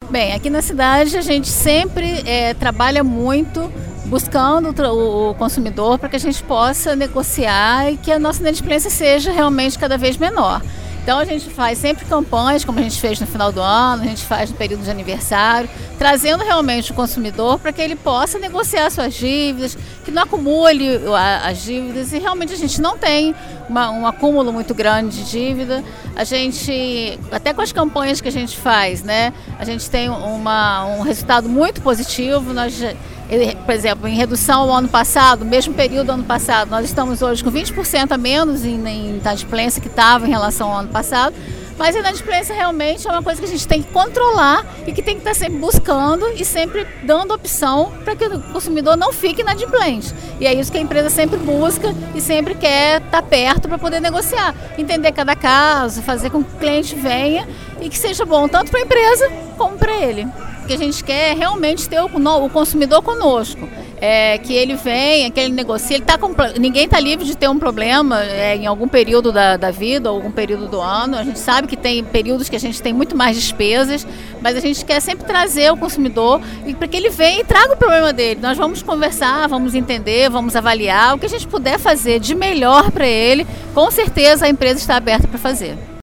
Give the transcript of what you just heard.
Bem, aqui na cidade a gente sempre trabalha muito buscando o consumidor para que a gente possa negociar e que a nossa inadimplência seja realmente cada vez menor. Então a gente faz sempre campanhas, como a gente fez no final do ano, a gente faz no período de aniversário, trazendo realmente o consumidor para que ele possa negociar suas dívidas, que não acumule as dívidas, e realmente a gente não tem um acúmulo muito grande de dívida. A gente, até com as campanhas que a gente faz, né, a gente tem um resultado muito positivo. Por exemplo, em redução ao ano passado, mesmo período do ano passado, nós estamos hoje com 20% a menos em inadimplência que estava em relação ao ano passado, mas a inadimplência realmente é uma coisa que a gente tem que controlar e que tem que estar sempre buscando e sempre dando opção para que o consumidor não fique inadimplente. E é isso que a empresa sempre busca e sempre quer estar perto para poder negociar, entender cada caso, fazer com que o cliente venha e que seja bom tanto para a empresa como para ele. O que a gente quer é realmente ter o consumidor conosco, que ele venha, que ele negocie. Ninguém está livre de ter um problema em algum período da vida ou algum período do ano. A gente sabe que tem períodos que a gente tem muito mais despesas, mas a gente quer sempre trazer o consumidor para que ele venha e traga o problema dele. Nós vamos conversar, vamos entender, vamos avaliar o que a gente puder fazer de melhor para ele. Com certeza a empresa está aberta para fazer.